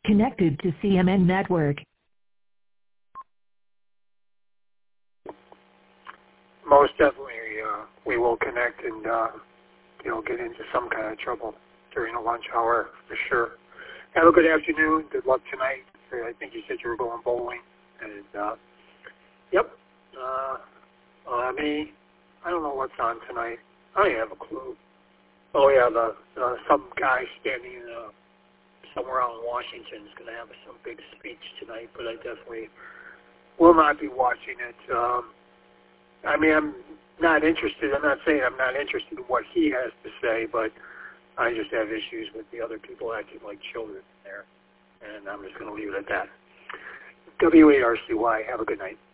Connected to CMN Network. Most definitely, we will connect and, get into some kind of trouble during the lunch hour for sure. Have a good afternoon. Good luck tonight. I think you said you were going bowling. And, yep. Me, I don't know what's on tonight. I don't have a clue. Oh, yeah, some guy standing somewhere out in Washington is going to have some big speech tonight, but I definitely will not be watching it. I'm not interested. I'm not saying I'm not interested in what he has to say, but I just have issues with the other people acting like children there, and I'm just going to leave it at that. WARCY, have a good night.